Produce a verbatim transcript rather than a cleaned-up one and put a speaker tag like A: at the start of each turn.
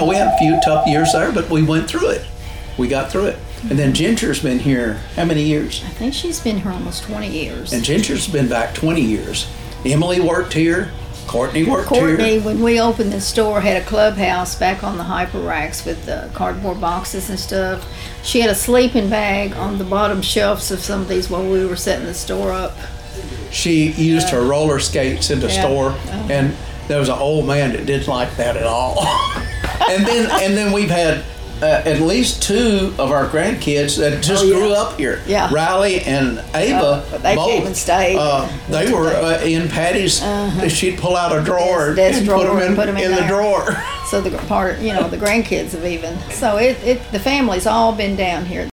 A: know, we had a few tough years there, but we went through it. We got through it. And then Ginger's been here how many years?
B: I think she's been here almost twenty years.
A: And Ginger's been back twenty years. Emily worked here. Courtney worked
B: Courtney,
A: here.
B: when we opened the store, had a clubhouse back on the hyper racks with the cardboard boxes and stuff. She had a sleeping bag on the bottom shelves of some of these while we were setting the store up.
A: She used her roller skates in the
B: Yeah.
A: store,
B: Uh-huh.
A: and there was an old man that didn't like that at all. and then and then we've had uh, at least two of our grandkids that just
B: Oh, yeah.
A: grew up here.
B: Yeah.
A: Riley and Ava,
B: Uh, but they
A: both.
B: came and stayed.
A: Uh, they were uh, in Patty's.
B: Uh-huh.
A: She'd pull out a drawer
B: Desk
A: and
B: drawer
A: put them in,
B: and put 'em in
A: in the
B: there.
A: drawer.
B: So the part, you know, the grandkids have even. So it, it the family's all been down here.